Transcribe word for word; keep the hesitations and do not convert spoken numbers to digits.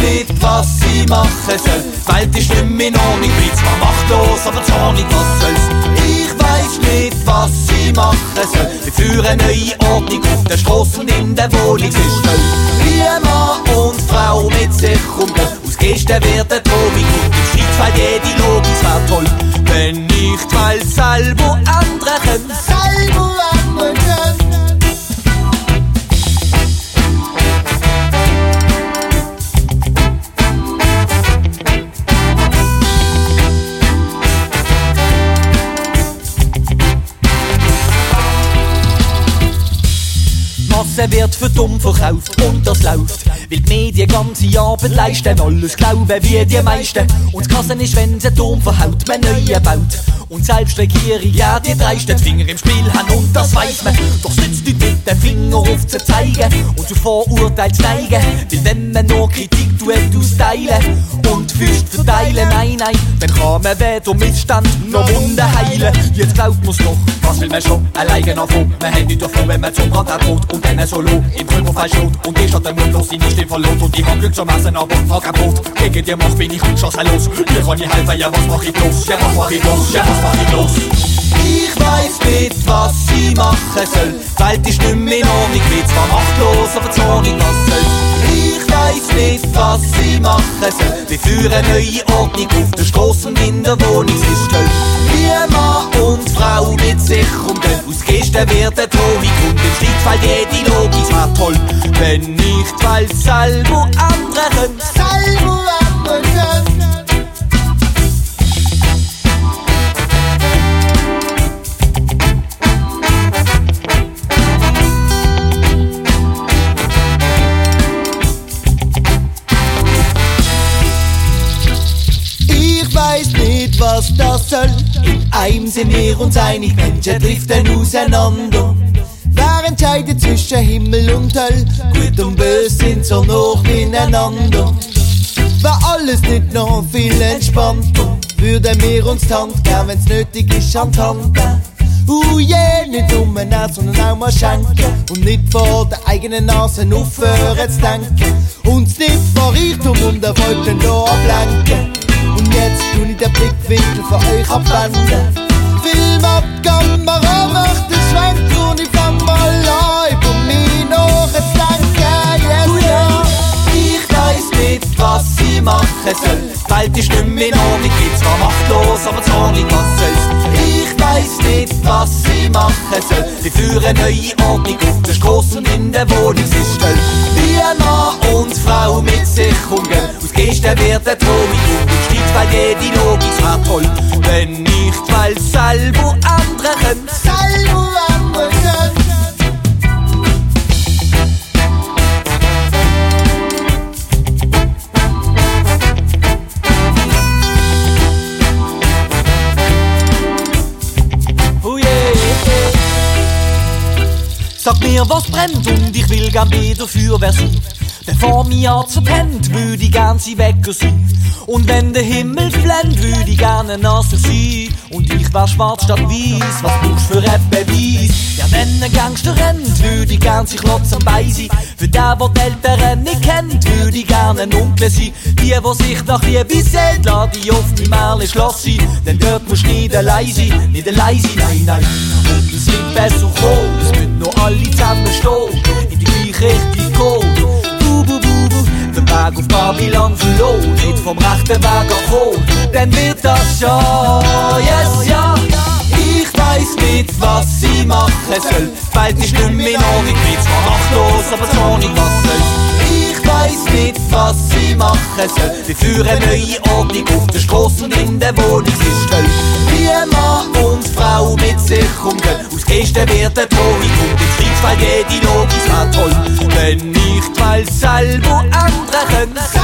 nicht, was ich machen soll. Die Welt ist nicht mehr in Ordnung, bin zwar machtlos, aber zornig, was soll's. Ich weiss nicht, was ich machen soll. Wir führen neue Ordnung auf der Strasse und in der Wohnung ist toll. Wie Mann und Frau mit sich umgehen, aus Gesten werden Drohung und im Streitfall jede Logik wär toll. Wenn ich die Welt selber ändern kann, selber ändern kann. Masse wird für dumm verkauft und das läuft, weil die Medien ganze Arbeit leisten, alles glauben wie die meisten. Und die Kasse ist, wenn sie Turm verhaut, man neue baut. Und selbst Regierung, ja, die dreisten Finger im Spiel haben und das weiss man. Doch sitzt nicht mit den Finger auf zu zeigen und zu Vorurteilen zu neigen. Weil wenn man nur Kritik tut, austeilen und Füße verteilen, nein, nein, dann kann man weder Missstand noch Wunden heilen. Jetzt glaubt man's doch, was will man schon alleine noch vor? Man hat nicht davon, wenn man zum Brand droht und dann solo im Trümmerfall steht. Und ich hat den Mund los, seine Stimme verloren und ich hab Glück zum Essen, aber hab kein Brot. Gegen die Macht bin ich unschosslos. Hier kann ich helfen, ja, was mach ich bloß? Ja, was mach ich bloß? Ja, was mach ich bloß? Ich weiss nicht, was ich machen soll. Die Welt ist nicht mehr in Ordnung, bin zwar machtlos, aber zornig, was soll's. Ich weiss nicht, was ich machen soll. Wir führen neue Ordnung auf der Strasse und in der Wohnung ist toll. Wie Mann und Frau mit sich umgehen, aus Gesten werden Drohung und im Streitfall jede Logik wär toll. Wenn ich die Welt selber ändern kann, selber ändern kann. Ich weiß nicht, was das soll. In einem sind wir uns einig, Menschen driften auseinander. Wer entscheidet zwischen Himmel und Hölle? Gut und böse sind so noch ineinander. Wär alles nicht noch viel entspannter, würden wir uns die Hand geben, wenn's nötig ist, an die Hand geben. Uh, yeah, nicht umnehmen, sondern auch mal schenken. Und nicht vor der eigenen Nase aufhören zu denken. Uns nicht vor Reichtum und Erfolg dann hier ablenken. Und jetzt tu ich den Blickwinkel von euch abwenden. Film ab, Kamera, mach den Schwenk und ich fang mal an, über mich nachzudenken. Yes, oh yeah. Ich weiss nicht, was ich machen soll. Die Welt ist nicht mehr in Ordnung, bin zwar machtlos, aber zornig, was soll's. Ich weiss nicht, was ich machen soll. Wir führen neue Ordnung auf der Strasse und in der Wohnung ist toll. Wie Mann und Frau mit sich umgehen, aus Gesten werden Drohung und im Streitfall jede Logik wär toll. Wenn ich die Welt selber ändern kann, selber ändern kann. Sag mir, was brennt und ich will gern bei der Feuerwehr sein. Bevor mein Herz verbrennt, würde ich gern sie Wecker sein. Und wenn der Himmel blendet, würde ich gerne nasser sein. Und ich wär schwarz statt weiß, was brauchst du für einen Beweis? Ja, wenn ein Gangster rennt, würde ich gern sich Lotz am Bein sein. Für den, der die Eltern nicht kennt, würde ich gerne ein Onkel sein. Die, die sich nach Liebe sehnt, lade ich auf mein Märchen Schloss sein. Denn dort musst du nicht allein sein, nicht allein sein, nein, nein. Und es wird besser kommen, es müssen noch alle zusammen stehen, in die gleiche Richtung gehen. Bu, bu, bu, bu, den Weg auf Babylon verloren, nicht vom rechten Weg ankommen, dann wird das schon, yes, ja. Ich weiss nicht, was ich machen soll. Die Welt ist nicht mehr in Ordnung, bin zwar machtlos, aber zornig, was soll's. Ich weiss nicht, was ich machen soll. Wir führen neue Ordnung auf der Strasse und in der Wohnung ist toll. Wie Mann und Frau mit sich umgehen, aus Gesten werden Drohung und im Streitfall jede Logik wär toll. Wenn ich die Welt selber ändern kann.